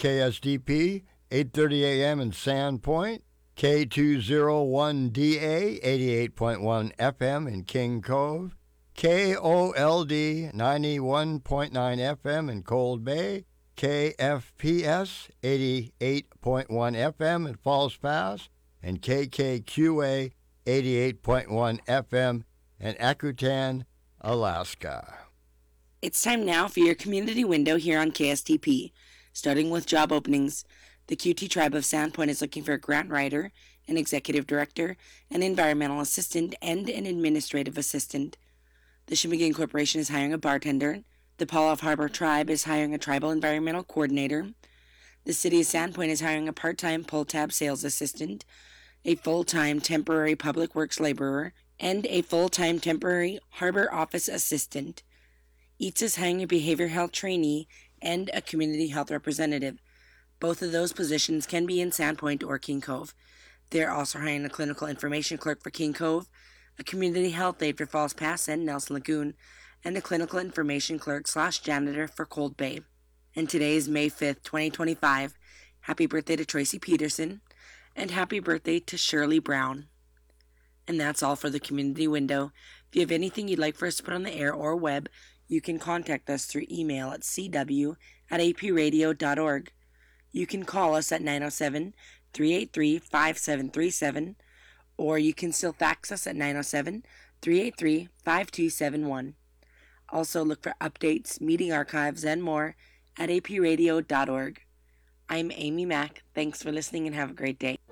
KSDP, 8:30 a.m. in Sandpoint, K201DA, 88.1 FM in King Cove, KOLD, 91.9 FM in Cold Bay, KFPS, 88.1 FM in Falls Pass, and KKQA, 88.1 FM in Akutan, Alaska. It's time now for your community window here on KSTP. Starting with job openings, the QT Tribe of Sandpoint is looking for a grant writer, an executive director, an environmental assistant, and an administrative assistant. The Shimigan Corporation is hiring a bartender. The Pawleau Harbor Tribe is hiring a tribal environmental coordinator. The City of Sandpoint is hiring a part-time pull-tab sales assistant, a full-time temporary public works laborer, and a full-time temporary harbor office assistant. EATS is hiring a behavioral health trainee and a community health representative. Both of those positions can be in Sandpoint or King Cove. They're also hiring a clinical information clerk for King Cove, a community health aide for Falls Pass and Nelson Lagoon, and a clinical information clerk / janitor for Cold Bay. And today is May 5th, 2025. Happy birthday to Tracy Peterson, and happy birthday to Shirley Brown. And that's all for the community window. If you have anything you'd like for us to put on the air or web, you can contact us through email at cw@apradio.org. You can call us at 907-383-5737, or you can still fax us at 907-383-5271. Also look for updates, meeting archives, and more at apradio.org. I'm Amy Mack. Thanks for listening and have a great day.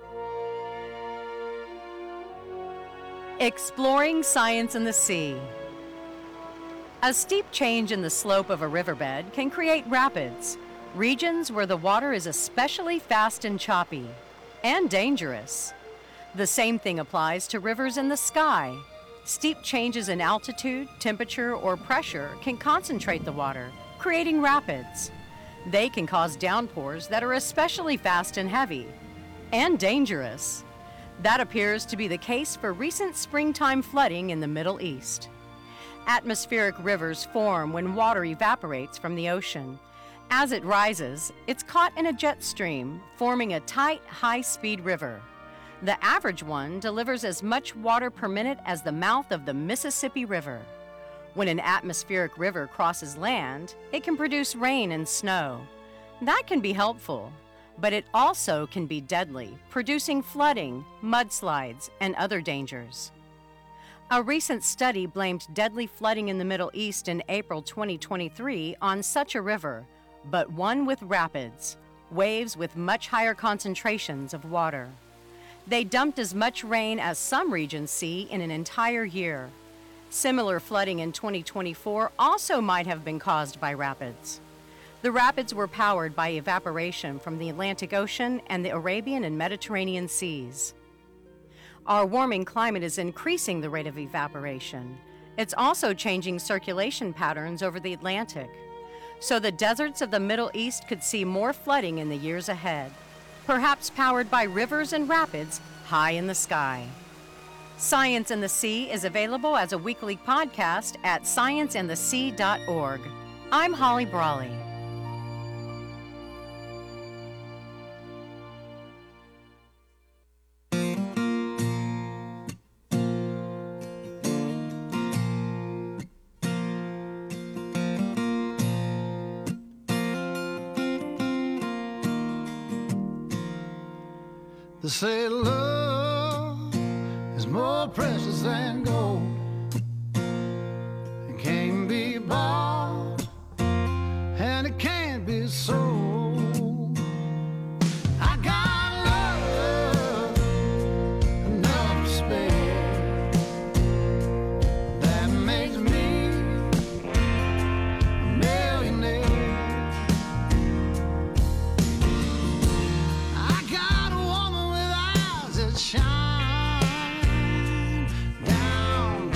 Exploring Science in the Sea. A steep change in the slope of a riverbed can create rapids, regions where the water is especially fast and choppy, and dangerous. The same thing applies to rivers in the sky. Steep changes in altitude, temperature, or pressure can concentrate the water, creating rapids. They can cause downpours that are especially fast and heavy, and dangerous. That appears to be the case for recent springtime flooding in the Middle East. Atmospheric rivers form when water evaporates from the ocean. As it rises, it's caught in a jet stream, forming a tight, high-speed river. The average one delivers as much water per minute as the mouth of the Mississippi River. When an atmospheric river crosses land, it can produce rain and snow. That can be helpful, but it also can be deadly, producing flooding, mudslides, and other dangers. A recent study blamed deadly flooding in the Middle East in April 2023 on such a river, but one with rapids, waves with much higher concentrations of water. They dumped as much rain as some regions see in an entire year. Similar flooding in 2024 also might have been caused by rapids. The rapids were powered by evaporation from the Atlantic Ocean and the Arabian and Mediterranean seas. Our warming climate is increasing the rate of evaporation. It's also changing circulation patterns over the Atlantic. So the deserts of the Middle East could see more flooding in the years ahead, perhaps powered by rivers and rapids high in the sky. Science in the Sea is available as a weekly podcast at scienceinthesea.org. I'm Holly Brawley. They say love is more precious than gold. It can't be bought and it can't be sold. I got love enough to spare. That makes me a millionaire. I got a woman with eyes that shine down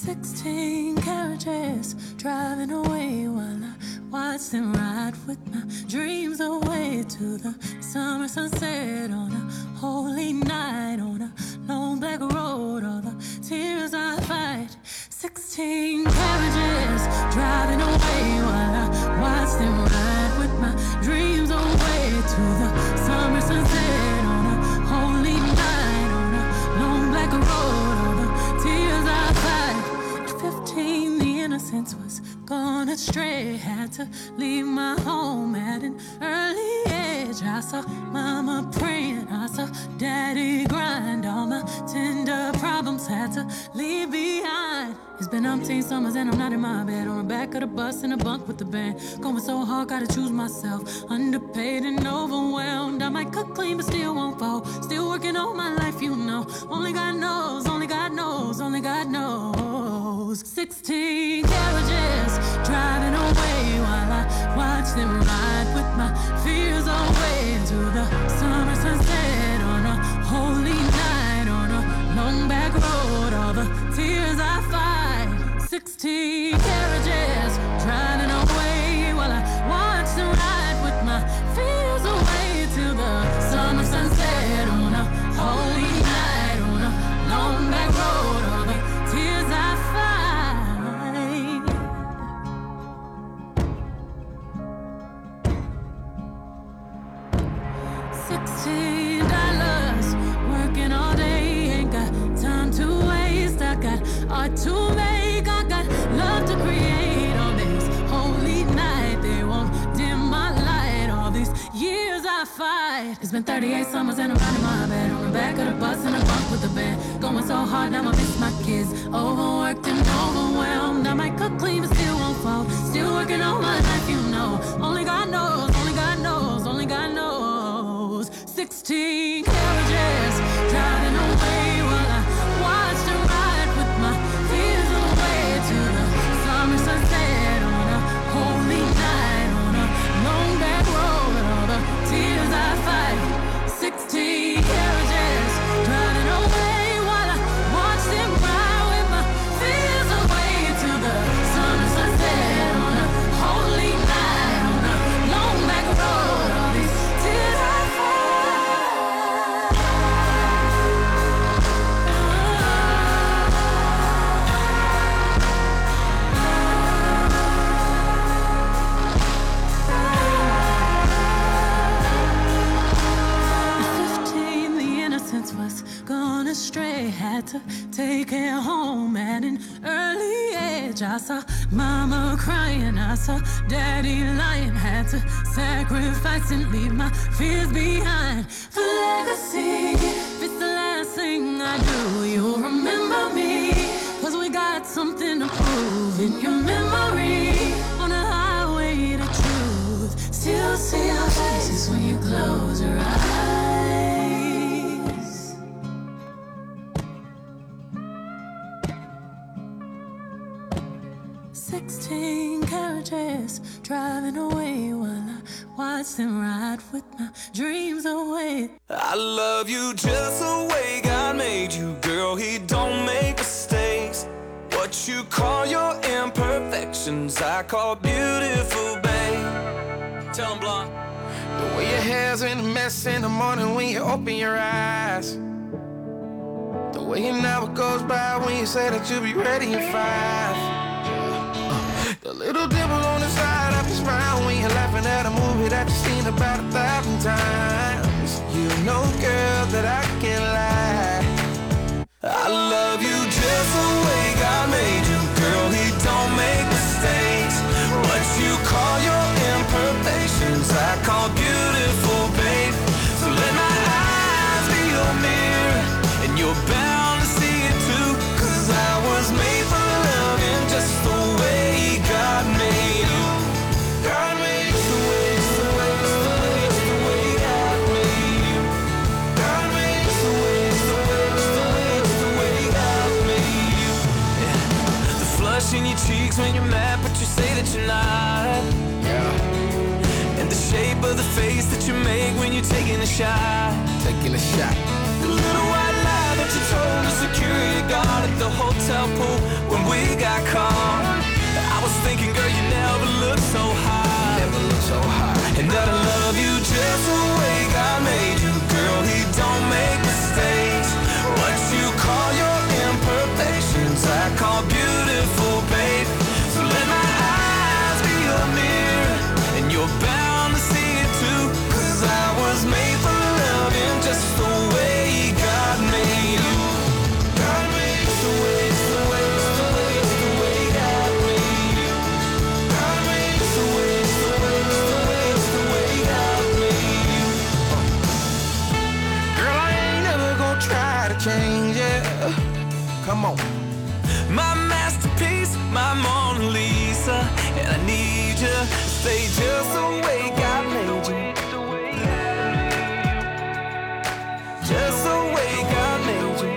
16 carriages driving away while I watch them ride with my dreams away to the summer sunset on a holy night on a long black road. All the tears I fight. 16 carriages driving away while I watch them ride with my dreams away to the summer sunset on a holy night on a long black road. All the tears I fight. At 15, the innocence was gone astray. Had to leave my home at an early age. I saw mama praying, I saw daddy grind. All my tender problems had to leave behind. It's been umpteen summers and I'm not in my bed. On the back of the bus in a bunk with the band. Going so hard, gotta choose myself. Underpaid and overwhelmed. I might cook clean but still won't fall. Still working all my life, you know. Only God knows, only God knows, only God knows. 16 carriages driving away while I watch them ride with my fears away to the summer sunset on a holy night on a long back road. All the tears I fight. 16 carriages driving away while I watch them ride with my fears away to the summer sunset on a holy night on a long back road. All the tears I fight. $16 working all day, ain't got time to waste. I got art to make, I got love to create. On this holy night, they won't dim my light. All these years I fight. It's been 38 summers and I'm not in my bed. On the back of the bus in a bunk with the band. Going so hard, now I miss my kids. Overworked and overwhelmed. I might cook clean but still won't fall. Still working all my life, you know. Only God knows, only God knows, only God knows. 16 carriages driving away while I watch them ride with my fears away to the summer sunset on a holy night on a long back road. All the tears I fight. 16 carriages driving away while I watch them ride with my fears away to the summer sunset on a holy night on a long back road. All these tears I was gone astray, had to take it home at an early age. I saw mama crying, I saw daddy lying, had to sacrifice and leave my fears behind. For legacy, if it's the last thing I do, you'll remember me, 'cause we got something to prove in your memory. On the highway to truth, still see our faces when you close your eyes. 16 carriages driving away while I watch them ride with my dreams away. I love you just the way God made you, girl. He don't make mistakes. What you call your imperfections, I call beautiful, babe. Tell 'em, Blonde. The way your hair's in a mess in the morning when you open your eyes. The way an hour goes by when you say that you'll be ready in 5. The little dimple on the side of your smile when you're laughing at a movie that you've seen about 1,000 times. You know, girl, that I can't lie. I love you just the way God made you, girl. He don't make mistakes. What you call your imperfections, I call beautiful, babe. So let my eyes be your mirror, and you're bound to see it too. 'Cause I was made for loving just the way God made you. God made you the way, the way, the way, the way God made you. God made you the way, the way, the way, the way God made you. Yeah. The flush in your cheeks when you're mad, but you say that you're not. Yeah. And the shape of the face that you make when you're taking a shot. Taking a shot. The little white lie that what you told the security guard at the hotel pool when we got caught. I was thinking, girl, you never looked so high. Never looked so high. And that I love you just the way God made you. Girl, he don't make mistakes. What you call your imperfections, I call beautiful, babe. So let my eyes be your mirror, and you're bound to see it too. 'Cause I was made for loving just the way God made you. God made you the way, the way, the way, the way God made you. God made you the way, the way, the way, the way God made you. Girl, I ain't never gonna try to change it. Come on. My masterpiece, my Mona Lisa, and I need you to stay just the way God made you. Just the way God made you.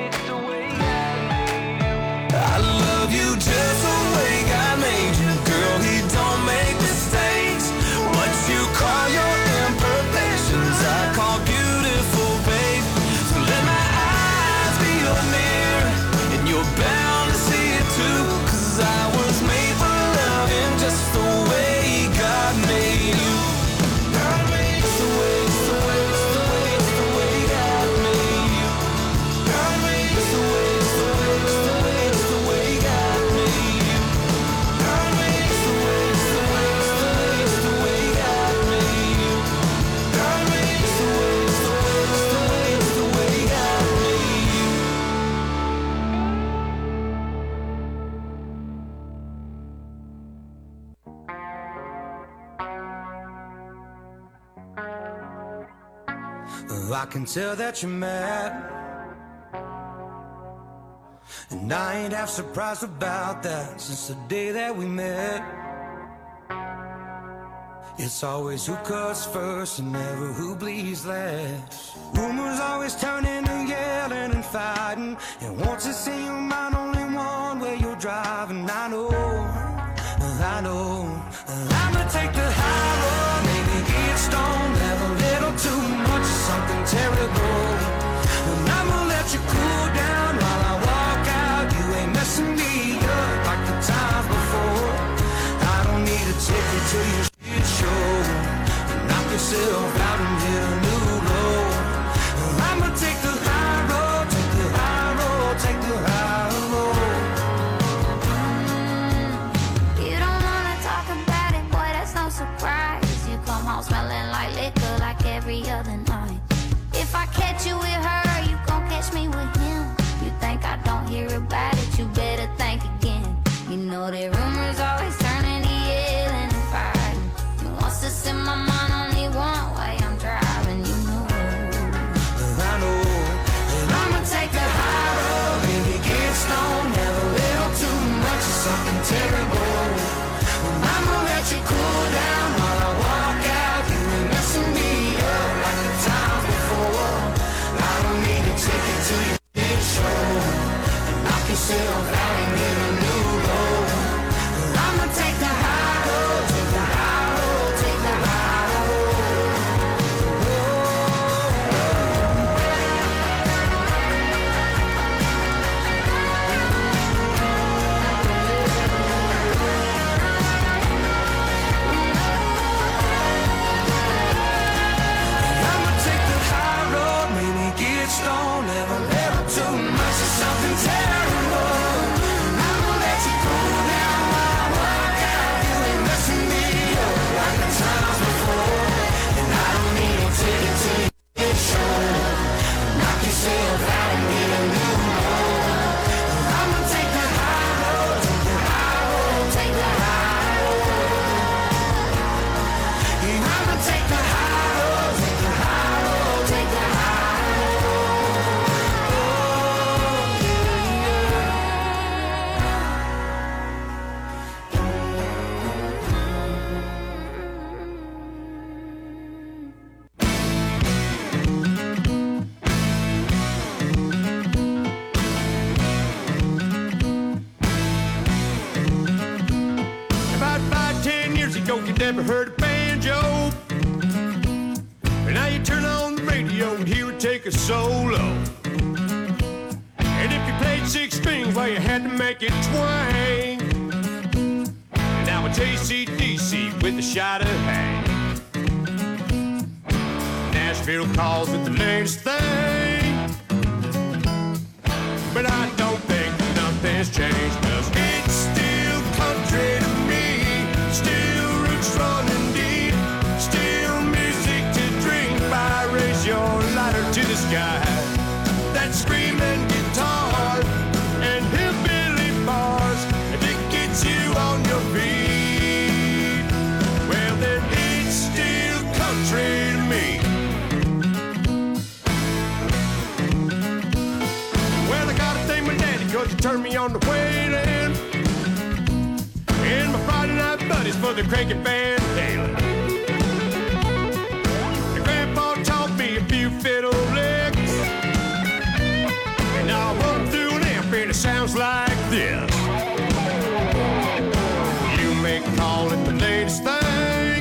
I love you just the way God made you. Girl, he don't make mistakes. What you call your imperfections, I call beautiful, babe. So let my eyes be your mirror, and you're bound to see it too. 'Cause I was made for loving just the way God made you. God made you the way, the way, the way, the way God made you. God made you the way, the way, the way, the way God made you. God made you the way, the way, the way, the way God made you. God made you the way, the way, the way, the way God made you. I can tell that you're mad, and I ain't half surprised about that. Since the day that we met, it's always who cuts first and never who bleeds last. Rumors always turn into yelling and fighting, and once it's in your mind, only one way you're driving. I know, I'ma take the high road, maybe get stoned, have a little too much of something terrible, and I'ma let you cool down while I walk out. You ain't messing me up like the times before. I don't need a ticket to your shit show. Knock yourself out and hit a new low. I'ma take the high road, take the high road, take the high road. You don't wanna talk about it, boy, that's no surprise. You come home smelling like liquor like every other night. If I catch you with her, you gon' catch me with him. You think I don't hear about it, you better think again. You know that rumors always turn into yelling and fighting. You wants to send my mind only one way, I'm driving, you know. I know, and I'ma take the high road, maybe get stoned, have a little too much of something terrible. And I'ma let you cool down while I walk out. You ain't messing me up like the times before. I don't need a ticket to your big show, and knock yourself out and get a new low. And I'ma take the high road, take the high road, take the high road. I'ma take the high road, maybe get stoned, have a little too much of something terrible. And I'ma let you cool down while I walk out. You ain't messing me up like the times before. And I don't need a ticket to your show. Knock yourself out and get a new low. I'ma take the high road, take the high road, take the high road. Yeah, I'ma take the high road, take the high road, take the high road. About 5-10 years ago, you never heard a banjo. And now you turn on the radio and hear it take a solo. played 6 strings while you had to make it twang. Now it's AC/DC with a shot of Hank. Nashville calls it the latest thing, but I don't think nothing's changed, 'cause it's still country to me. Still roots running deep, still music to drink by. Raise your lighter to the sky. That screaming guitar and hillbilly bars, if it gets you on your feet, well then it's still country to me. Well, I gotta thank my daddy 'cause he turned me on to Waylon, and my Friday night buddies for the cranky Van Halen. And Grandpa taught me a few fiddle licks, and I run through an amp and it sounds like this. You may call it the latest thing,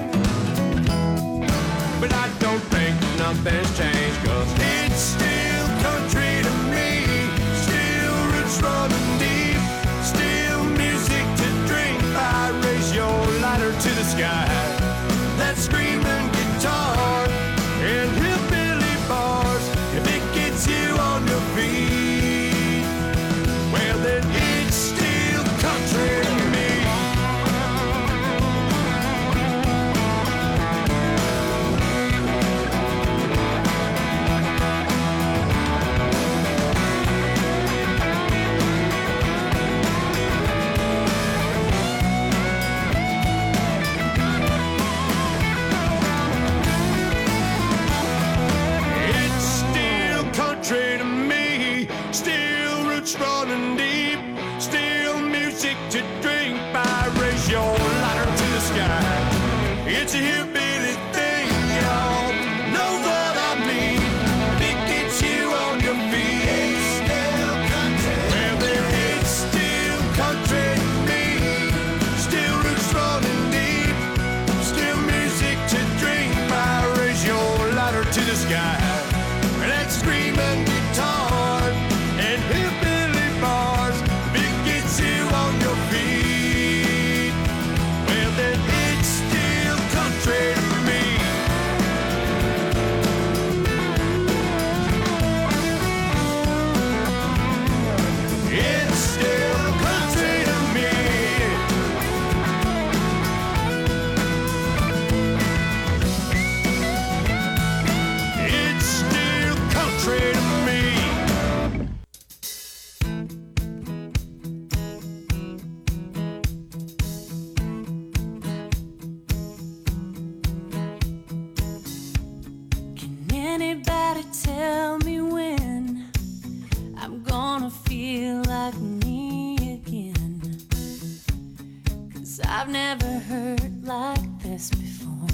but I don't think nothing's changed, 'cause it's still country to me. Still roots running deep, still music to drink by. Raise your lighter to the sky. That screaming guitar and hillbilly bars, if it gets you on your feet, well then it's still country to me. It's still country to me. Still roots running deep, still music to drink by. Raise your lighter to the sky. It's a hillbilly thing, y'all. Know what I mean? It gets you on your feet. It's still country. Well, then it's still country to me. Still roots running deep, still music to drink by. Raise your lighter to the sky. That screaming guitar and hillbilly bars, it gets you on your feet, well then it's still country to me. It's still country to me. It's still country to me. Can anybody tell me when I'm gonna feel like me again? 'Cause I've never hurt like this before.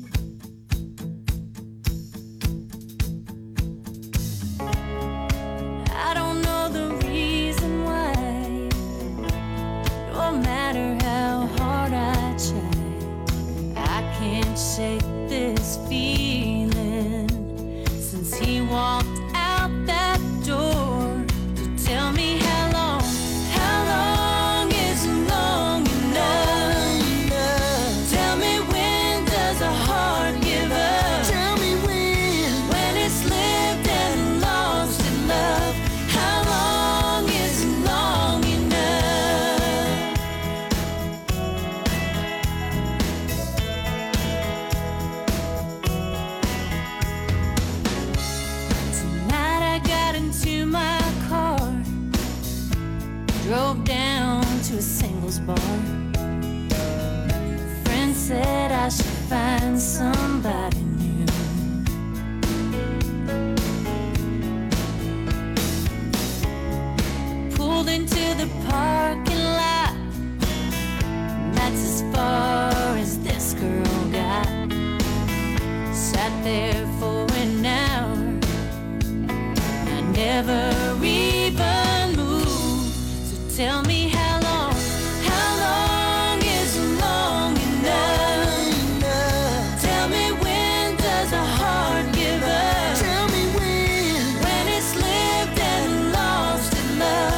I don't know the reason why, no matter how hard I try, I can't shake this feeling since he walked out that door to tell me how long is long enough. Tell me, when does a heart give up? Tell me when it's lived and lost in love. How long is long enough? Tonight I got into my car, drove down to a singles bar. Friend said I should find somebody new. Pulled into the parking lot, and that's as far as this girl got. Sat there for an hour, I never even moved. So tell me, how long is long enough? Tell me, when does a heart give up? Tell me when it's lived and lost in love.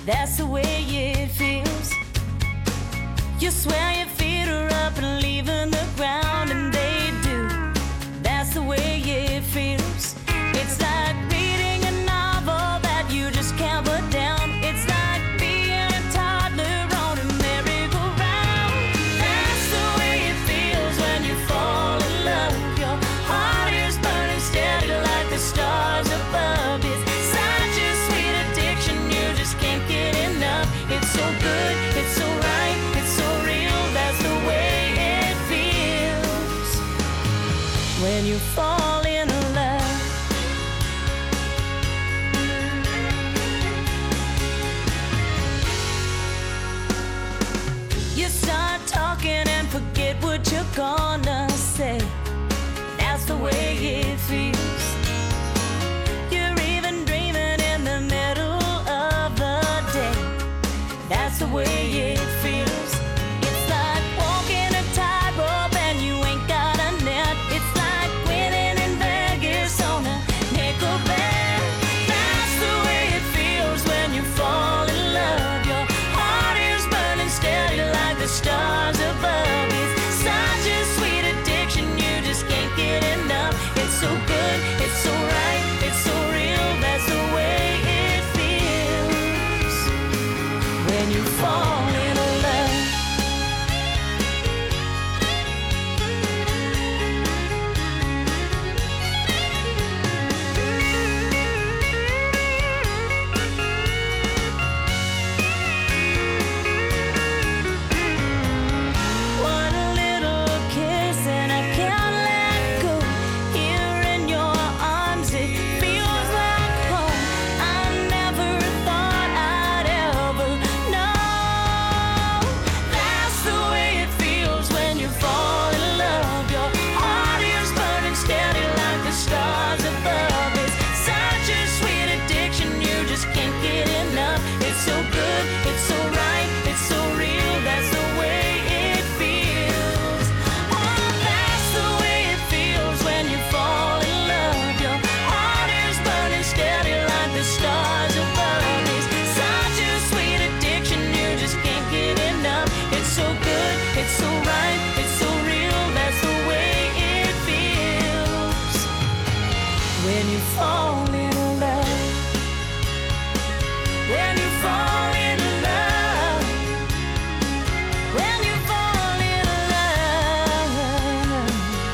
That's the way it feels. You swear your feet are up and leaving the ground, and they do. That's the way it feels. It's like reading a novel that you just can't put down. It's like being a toddler on a merry-go-round. That's the way it feels when you fall in love. Your heart is burning steady like the stars above. It's such a sweet addiction, you just can't get enough. It's so good, it's so right, it's so real. That's the way it feels when you fall in love. You start talking and forget what you're gonna say. That's the way it feels. You're even dreaming in the middle of the day. That's the way it feels. It's like walking a tightrope and you ain't got a net. It's like winning in Vegas on a nickel bet. That's the way it feels when you fall in love. Your heart is burning steady like the stars above. It's such a sweet addiction, you just can't get enough. It's so good, it's so right, it's so real. That's the way it feels when you fall in love. One little kiss and I can't let go. Here in your arms, it feels like home. I never thought I'd ever know. That's the way it feels when you fall in love. Your heart is burning steady like the stars above. It's such a sweet addiction, you just can't get enough. It's so good, it's so right, it's so real. That's the way it feels. Oh, that's the way it feels when you fall in love. Your heart is burning steady like the stars above. It's such a sweet addiction, you just can't get enough. It's so good, it's so right, it's so real. That's the way it feels when you fall in love. When you fall in love. When you fall in love.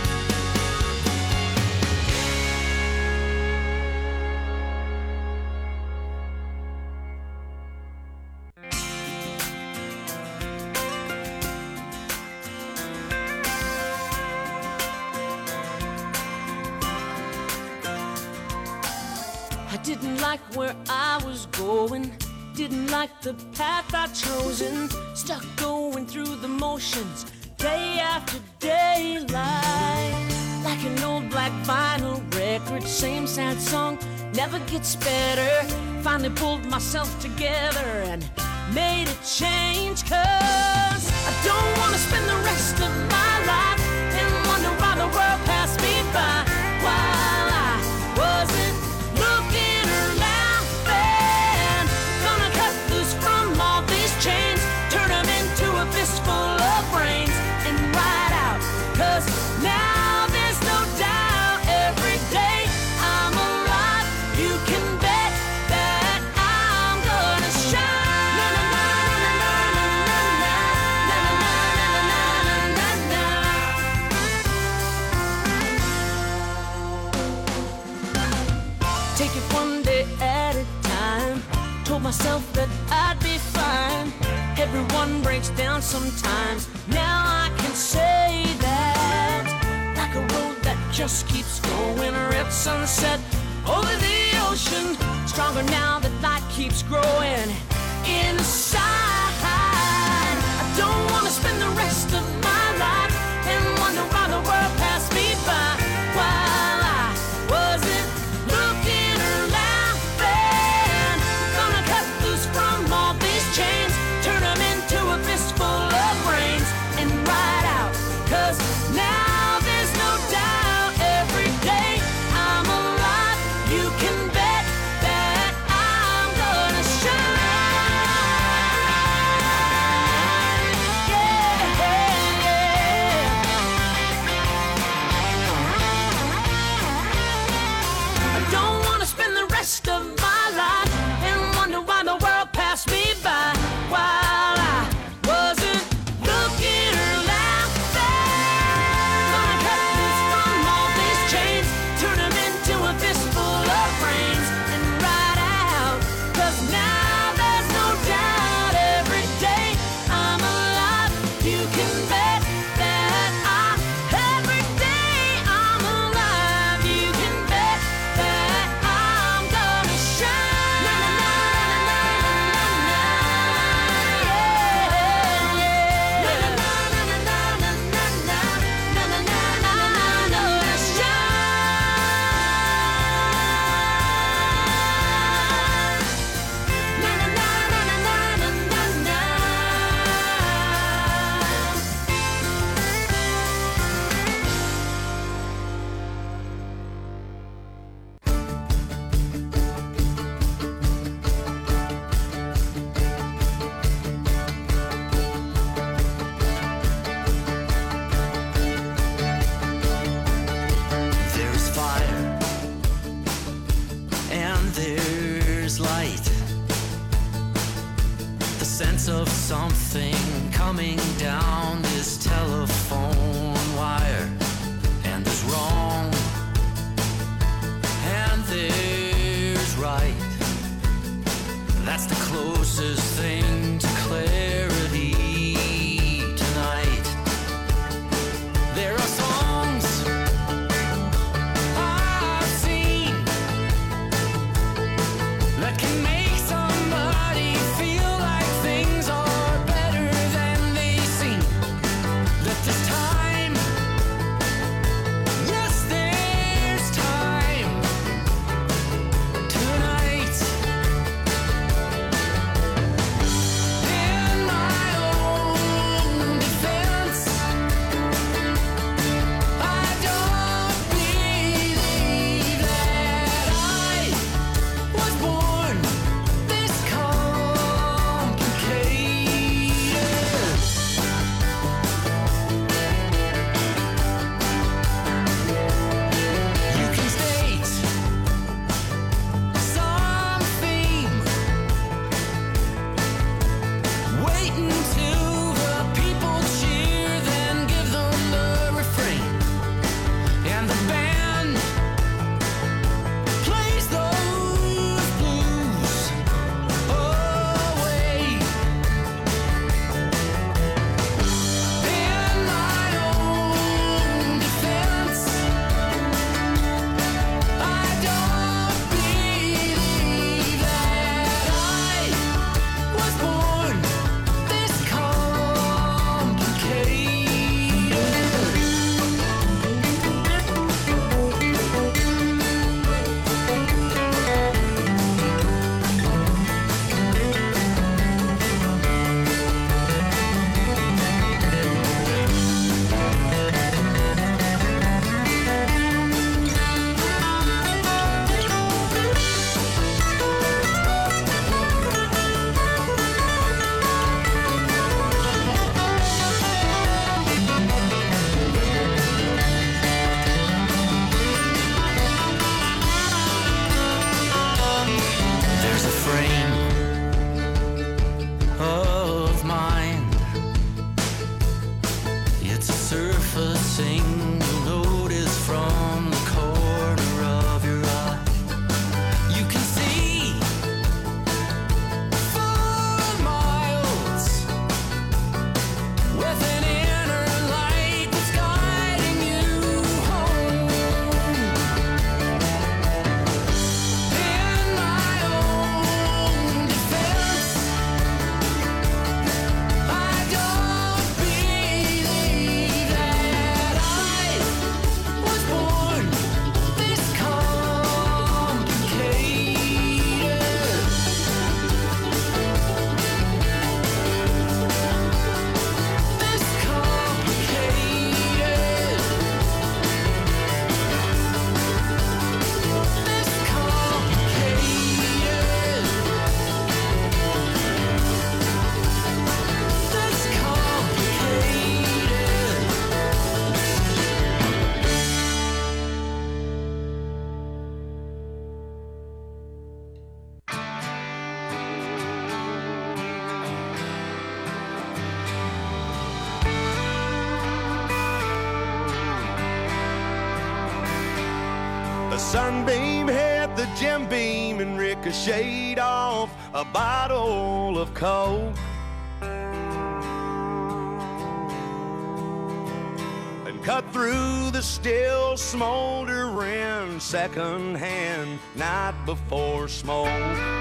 I didn't like where I was going, didn't like the path I'd chosen, stuck going through the motions, day after day, like an old black vinyl record, same sad song, never gets better. Finally pulled myself together and made a change, 'cause I don't wanna spend the rest of my life and wonder why the world passed me by while I wasn't looking or laughing. Gonna cut loose from all these chains, turn them into a fistful of brains and ride out, 'cause now there's no doubt every day I'm alive. You can bet that I'm gonna shine. Na, na, na, na, na, na, na, na, na, na, na, na, na. Take it one day at a time. Told myself that I'd be fine. Everyone breaks down sometimes. Now I can say that, like a road that just keeps going. A red sunset over the ocean. Stronger now that light keeps growing inside. I don't wanna spend the rest of my life and wonder why the world passed me by while I wasn't looking or laughing. Gonna cut loose from all these chains, turn them into a fistful of brains and ride out, 'cause now there's no doubt every day I'm alive. You can bet that I'm gonna shine. something coming down this telephone wire, and there's wrong and there's right. That's the closest thing to clarity tonight. There are songs I've seen that can make somebody feel like things are better than they seem. That there's time, yes, there's time tonight. In my own defense, I don't believe that I was born this complicated. You can state some theme, wait until the people cheer, then give them the refrain, and the band plays those blues away. In my own defense, I don't believe that I was born this There's a frame of mind. It's surfacing, you'll notice from the corner of your eye. You can see for miles with an inner light that's guiding you home. In my own defense, I don't believe that I was born this complicated. This complicated. This complicated. This complicated. A sunbeam hit the gem beam and ricocheted off a bottle of Coke. And cut through the still smoldering second-hand night before smoke.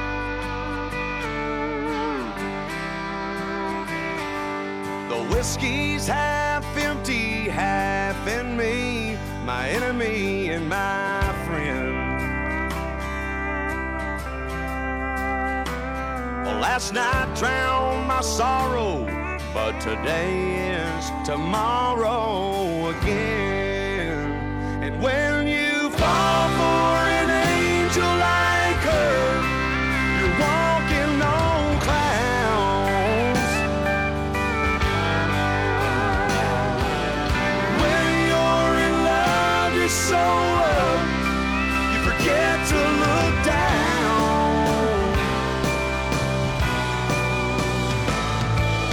The whiskey's half empty, half in me, my enemy and my friend. Well, last night drowned my sorrow, but today is tomorrow again. And when you fall for an angel like her, you're walking on clouds. When you're in love, you're so up, you forget to look down.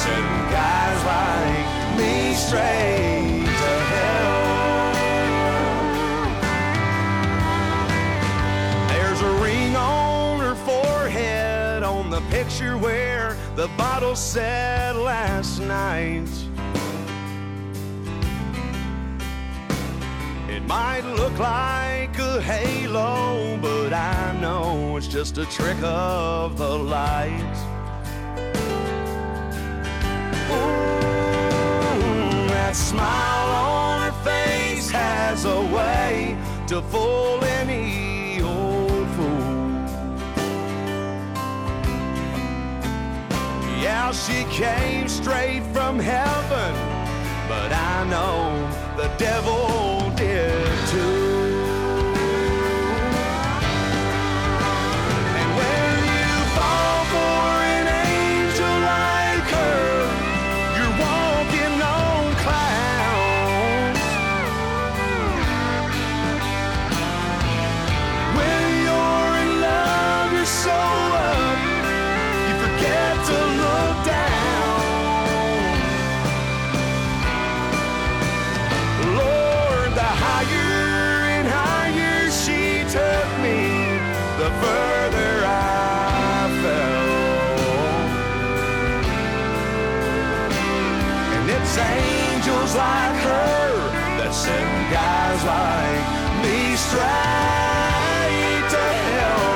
setting guys like me straight to hell. There's a ring on her forehead on the picture where the bottle said last night. It might look like a halo, but I know it's just a trick of the light. Ooh, that smile on her face has a way to fool any old fool. Yeah, she came straight from heaven, but I know the devil did too. And when you fall for an angel like her, you're walking on clouds. When you're in love, you're so up, you forget to look down. The further I fell. And it's angels like her that send guys like me straight to hell.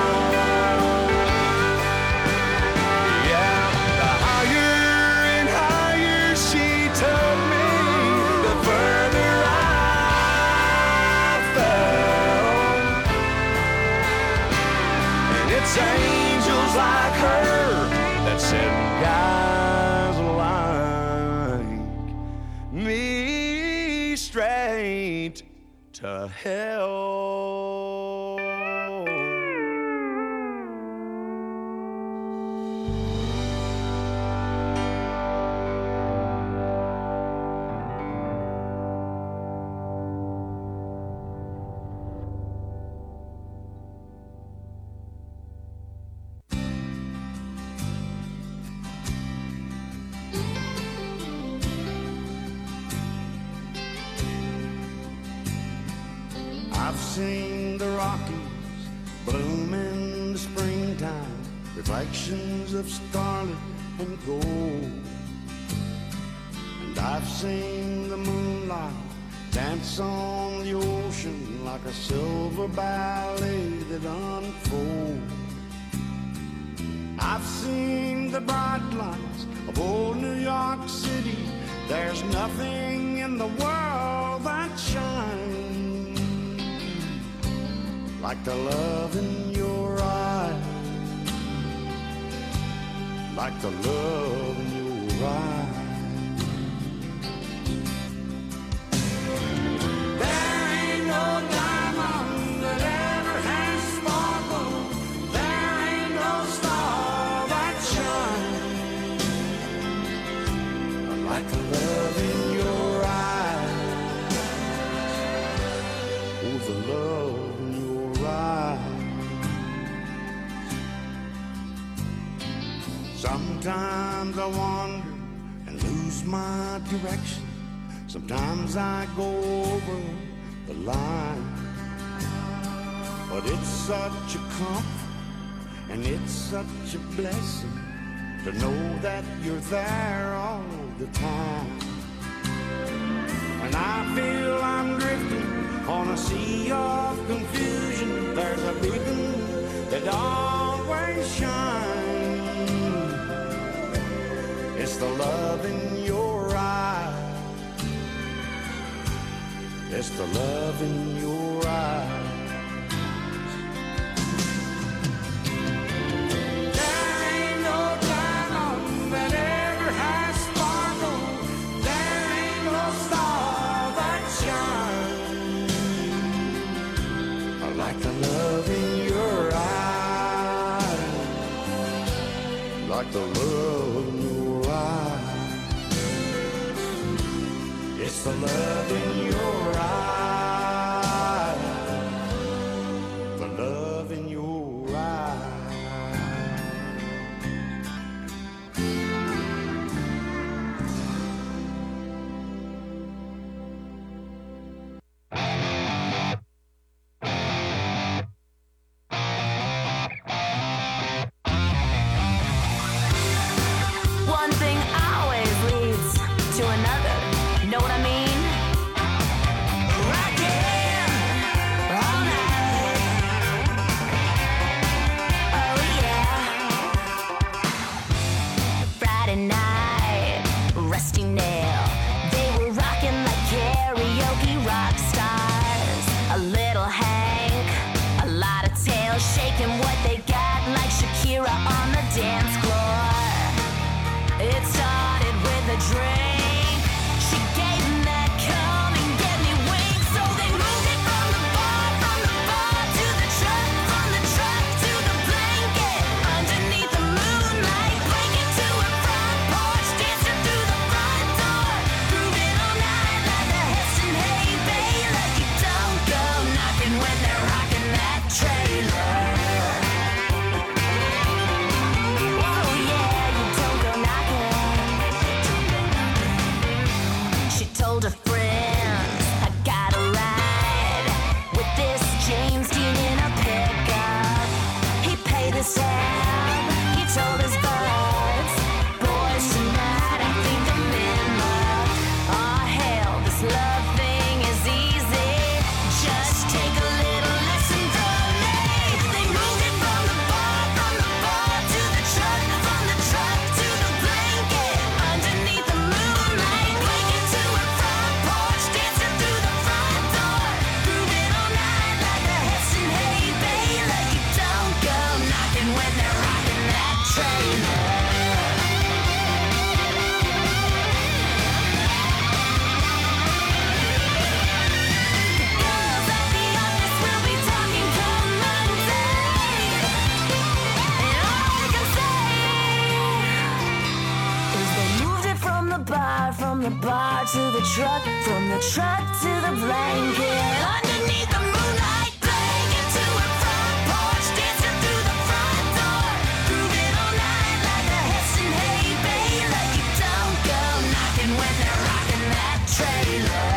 Yeah, the higher and higher she took me, the further I fell. It's angels like her that send guys like me straight to hell. I've seen the Rockies bloom in the springtime, reflections of scarlet and gold. And I've seen the moonlight dance on the ocean like a silver ballet that unfolds. I've seen the bright lights of old New York City. There's nothing in the world that shines like the love in your eyes, like the love in your eyes. There ain't no diamond that ever has sparkled. There ain't no star that shines like the love in your eyes. Oh, the love in your eyes. Sometimes I wander and lose my direction. Sometimes I go over the line. But it's such a comfort and it's such a blessing to know that you're there all the time. When I feel I'm drifting on a sea of confusion, there's a beacon that always shines. It's the love in your eyes. It's the love in your eyes. There ain't no diamond that ever has sparkled. There ain't no star that shines like the love in your eyes. Like the love in your eyes. It's the love in your eyes. The love in your eyes. to the truck, from the truck to the blanket. Underneath the moonlight, playing into a front porch, dancing through the front door, grooving all night like a Hessian hay baler. You don't go knocking when they're rocking that trailer.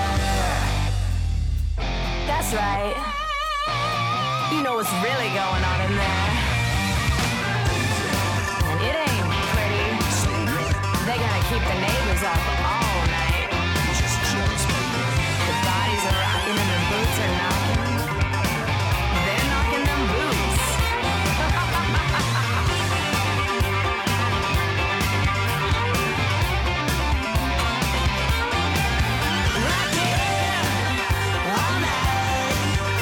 That's right. You know what's really going on in there. And it ain't pretty. They gotta keep the neighbors up all night. The bodies are rocking and the boots are knocking. They're knocking them boots. Rockin' all night.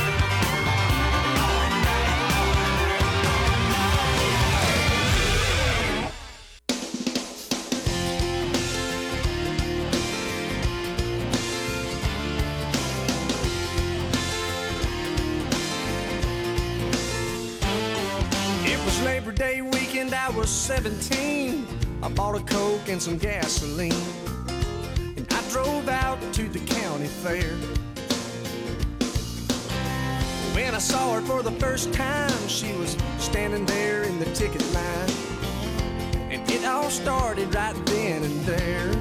It was Labor Day weekend, I was 17. I bought a Coke and some gasoline, and I drove out to the county fair. When I saw her for the first time, she was standing there in the ticket line, and it all started right then and there.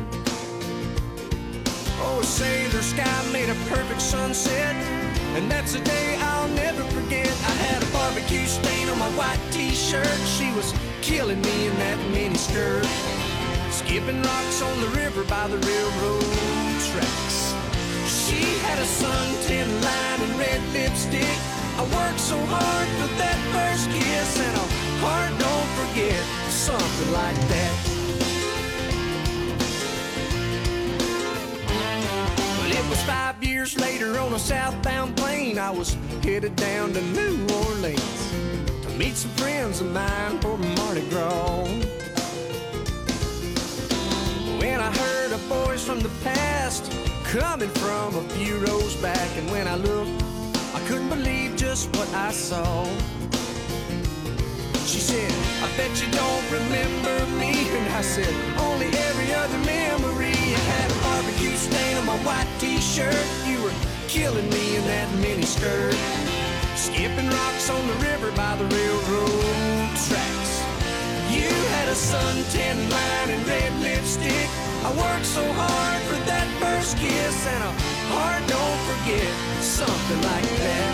Oh, say the sky made a perfect sunset, and that's a day I'll never forget. I had a barbecue stain on my white t-shirt. She was killing me in that mini skirt, skipping rocks on the river by the railroad tracks. She had a suntan line and red lipstick. I worked so hard for that first kiss, and a heart don't forget, something like that. It was 5 years later on a southbound plane. I was headed down to New Orleans to meet some friends of mine for Mardi Gras. When I heard a voice from the past coming from a few rows back, and when I looked, I couldn't believe just what I saw. She said, I bet you don't remember me. And I said, only every other memory. I had a barbecue stain on my white t-shirt. You were killing me in that mini skirt, skipping rocks on the river by the railroad tracks. You had a suntan line and red lipstick. I worked so hard for that first kiss, and a heart don't forget, something like that.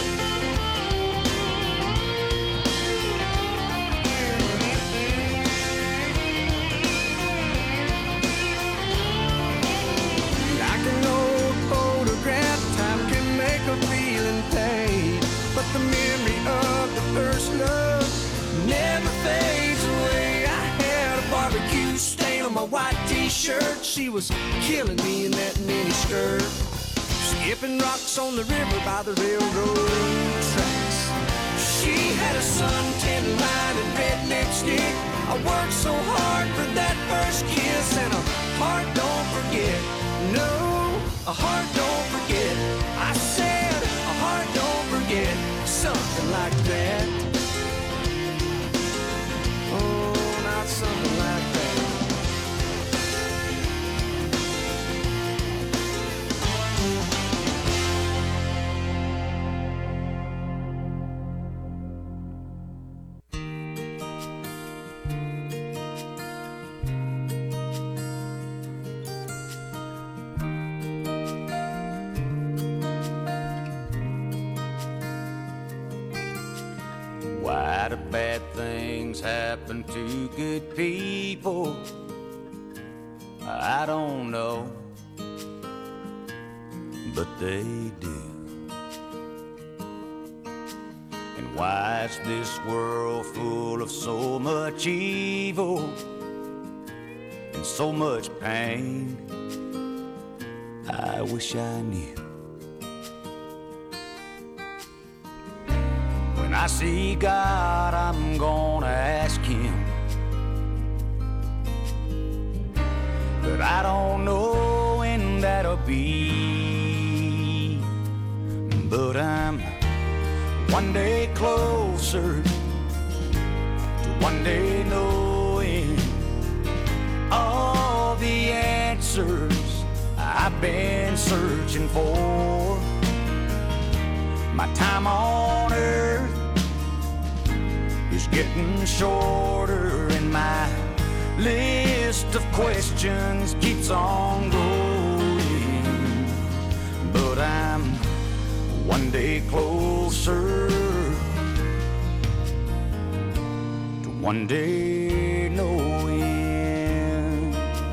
But the memory of the first love never fades away. I had a barbecue stain on my white t-shirt. She was killing me in that mini skirt, skipping rocks on the river by the railroad tracks. She had a suntan line and red lipstick. I worked so hard for that first kiss, and a heart don't forget. No, a heart don't forget. I said a heart don't forget, something like that. Oh, not something like that. Why do bad things happen to good people? I don't know, but they do. And why is this world full of so much evil and so much pain? I wish I knew. When I see God, I'm gonna ask Him, but I don't know when that'll be. But I'm one day closer to one day knowing all the answers I've been searching for. My time on earth is getting shorter, and my list of questions keeps on growing. But I'm one day closer to one day knowing.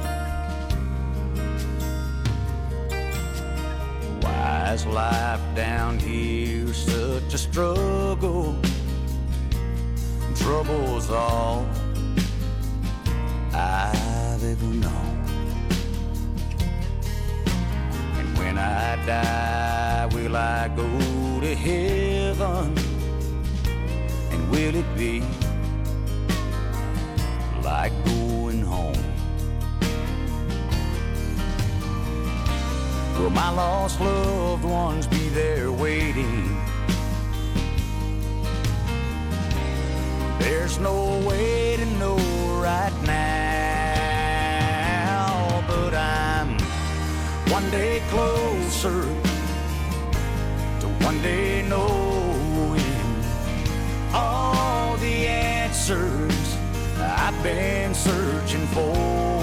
Why is life down here such a struggle? Trouble's all I've ever known. And when I die, will I go to heaven? And will it be like going home? Will my lost loved ones be there waiting? There's no way to know right now, but I'm one day closer to one day knowing all the answers I've been searching for.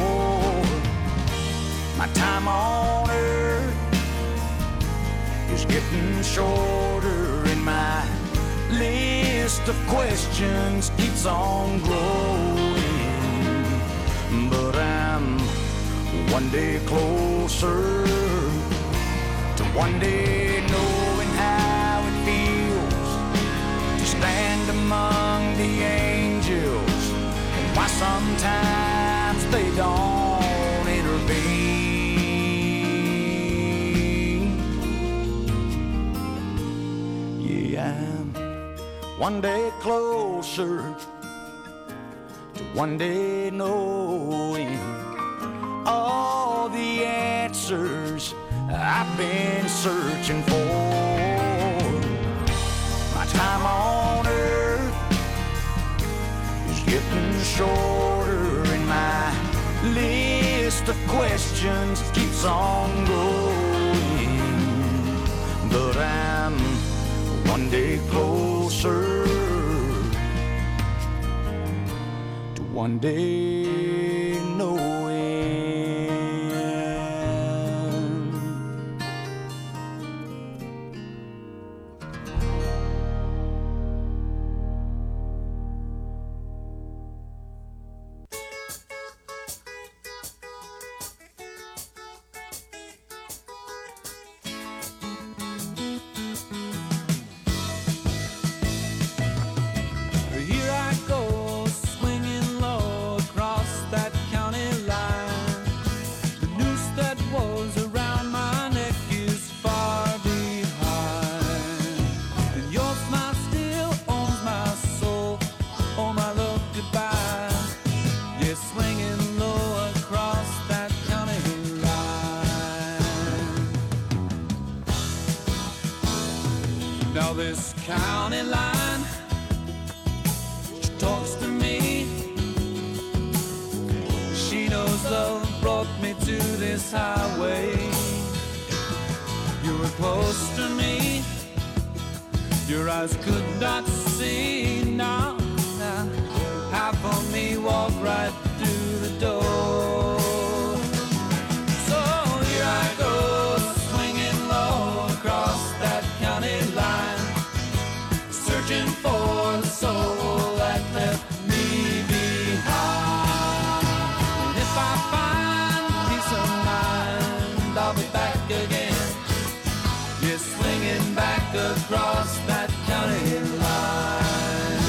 My time on earth is getting shorter, and my list of questions keeps on growing. But I'm one day closer to one day knowing how it feels to stand among the angels, and why sometimes they don't intervene. Yeah, I'm one day closer to one day knowing all the answers I've been searching for. My time on earth is getting shorter, and my list of questions keeps on growing. But I'm one day closer to one day knowing. Here I go, swinging low across that county line. The noose that was around my neck is far behind. And your smile still owns my soul. Oh, my love, goodbye. Yeah, swinging low across that county line. Now this county line talks to me. She knows love brought me to this highway. You were close to me. Your eyes could not see. Now, half of me walk right through the door. So here I go, swinging low across that county line, searching for the soul that left me behind. And if I find peace of mind, I'll be back again. Yeah, swinging back across that county line.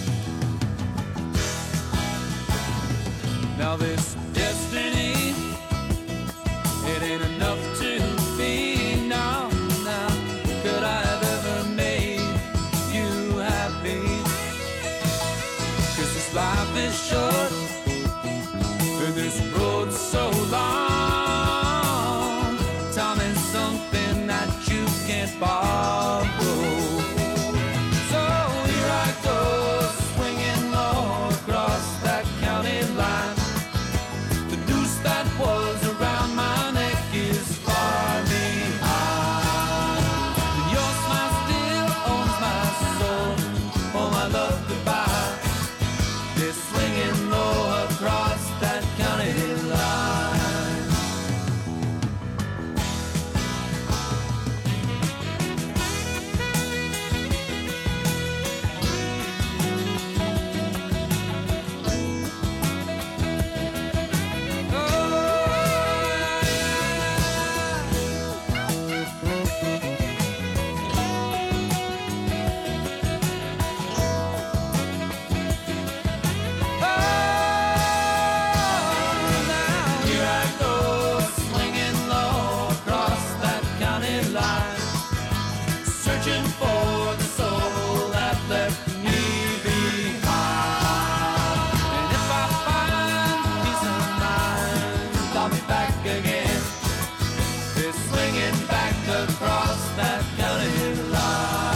Now this destiny, it ain't enough to be now. Could I have ever made you happy? 'Cause this life is short and this road's so long. Time is something that you can't borrow. So here I go, swinging low across that county line. The noose that was around my neck is far searching for the soul that left me behind. And if I find peace of mind, I'll be back again. It's swinging back across that county line.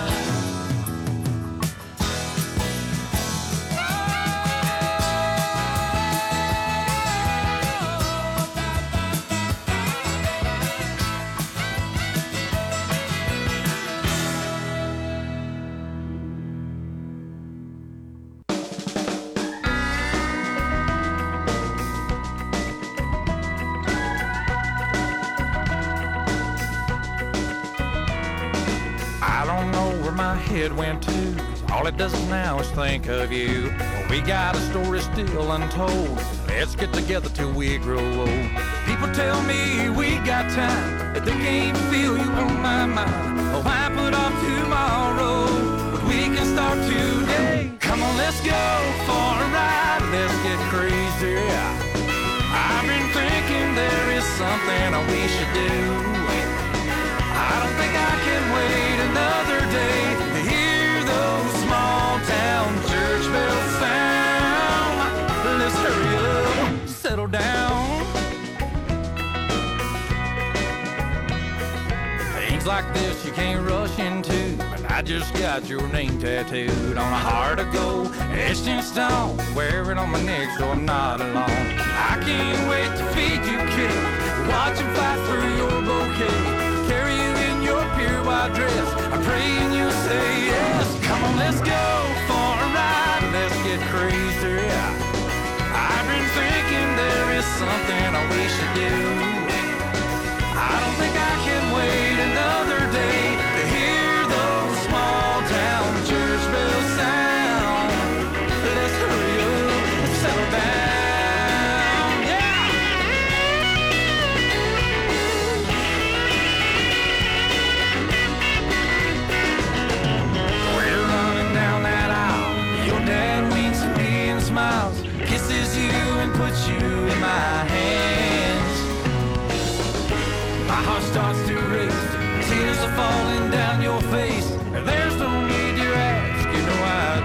I don't know where my head went to. All it does now is think of you. We got a story still untold. Let's get together till we grow old. People tell me we got time, but they can't feel you on my mind. Oh, I put off tomorrow, but we can start today. Come on, let's go for a ride. Let's get crazy. I've been thinking there is something we should do. I don't think I can wait another day to hear those small town church bells sound. Let's hurry up, settle down. Things like this you can't rush into, but I just got your name tattooed on a heart of gold, etched in stone. Wear it on my neck so I'm not alone. I can't wait to feed you kids, watch them fight for your bouquet. Carry you in your pure white dress. I pray and you say yes. Come on, let's go for a ride. Let's get crazy. I've been thinking there is something we should do. I don't think I can wait another day to hear those small town church bells sound. Let's hurry up and settle down. Smiles, kisses you and puts you in my hands. My heart starts to race, tears are falling down your face. There's no need you ask, you know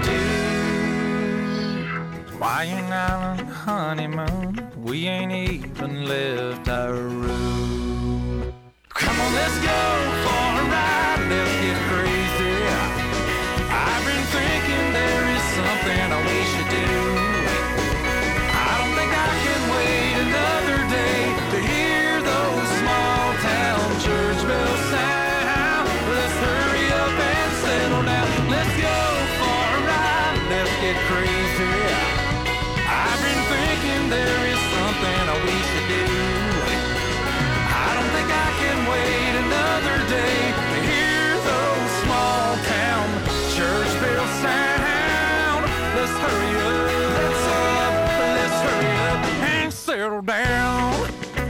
I do. Hawaiian Island honeymoon, we ain't even left our room. Come on, let's go for a ride, let's get crazy. I've been thinking there is something we should do. I don't think I can wait another day to hear those small town church bells sound. Let's hurry up and settle down. Let's go for a ride. Let's get crazy. I've been thinking there is something we should do. I don't think I can wait another day to hear those small town church bells sound. Let's hurry up, let's hurry up and settle down.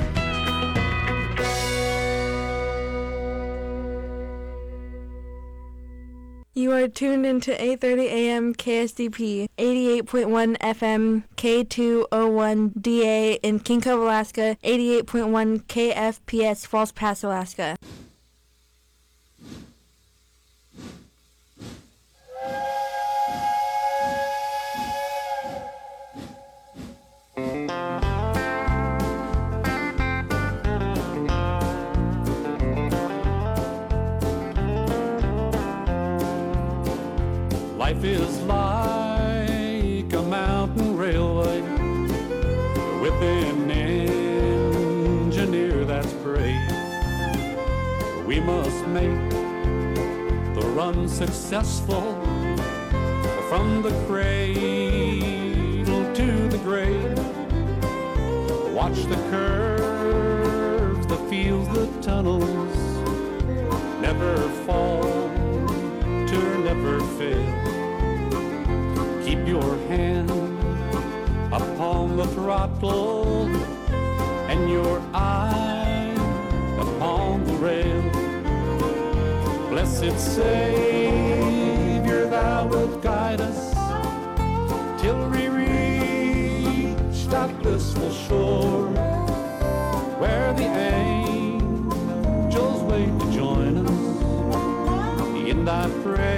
You are tuned into 8:30 a.m. KSDP, 88.1 FM, K201DA in King Cove, Alaska, 88.1 KFPS, Falls Pass, Alaska. Life is like a mountain railway with an engineer that's brave. We must make the run successful from the cradle to the grave. Watch the curves, the fields, the tunnels, never fall, turn, never fail. Keep your hand upon the throttle and your eye upon the rail. Blessed Savior, thou wilt guide us till we reach that blissful shore where the angels wait to join us and I pray